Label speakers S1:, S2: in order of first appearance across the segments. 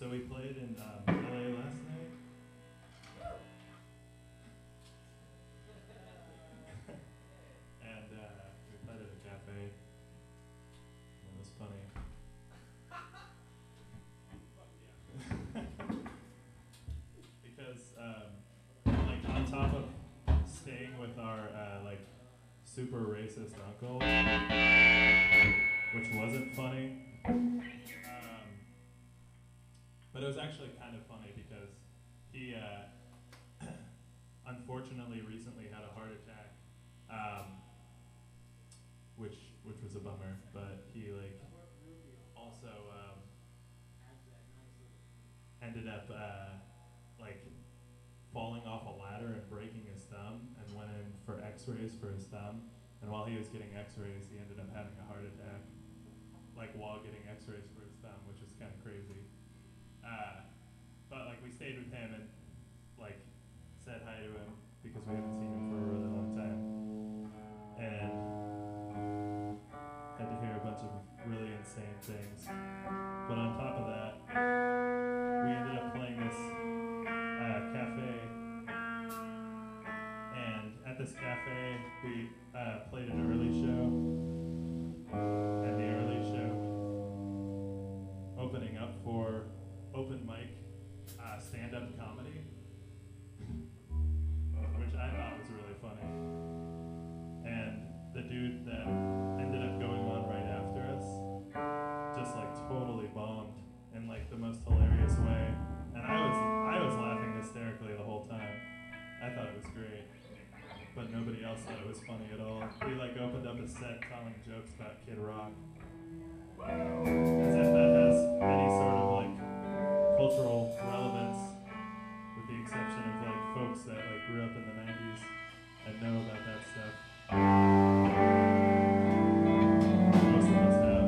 S1: we played in LA last night. And we played at a cafe. It was funny. Because, like, on top of staying with our, like, super racist uncle, which wasn't funny, but it was actually kind of funny because he, unfortunately, recently had a heart attack, which was a bummer. But he also ended up like falling off a ladder and breaking his thumb, and went in for X-rays for his thumb. And while he was getting X-rays, he ended up having a heart attack, like while getting X-rays for his thumb, which is kind of crazy. But like we stayed with him and like said hi to him because we haven't seen him for a really long time, and had to hear a bunch of really insane things. But on top of that, we ended up playing this cafe, and at this cafe we played an early show, and the early show was opening up for open mic stand-up comedy, which I thought was really funny. And the dude that ended up going on right after us just like totally bombed in like the most hilarious way. And I was laughing hysterically the whole time. I thought it was great. But nobody else thought it was funny at all. He like opened up a set telling jokes about Kid Rock. As if that has any sort of like cultural relevance, with the exception of like folks that like grew up in the 90s and know about that stuff. Most of us have.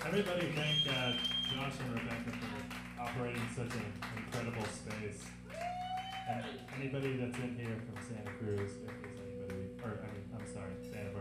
S1: Everybody thank Josh and Rebecca for operating such an incredible space. And anybody that's in here from Santa Cruz, if there's anybody, or I mean, I'm sorry, Santa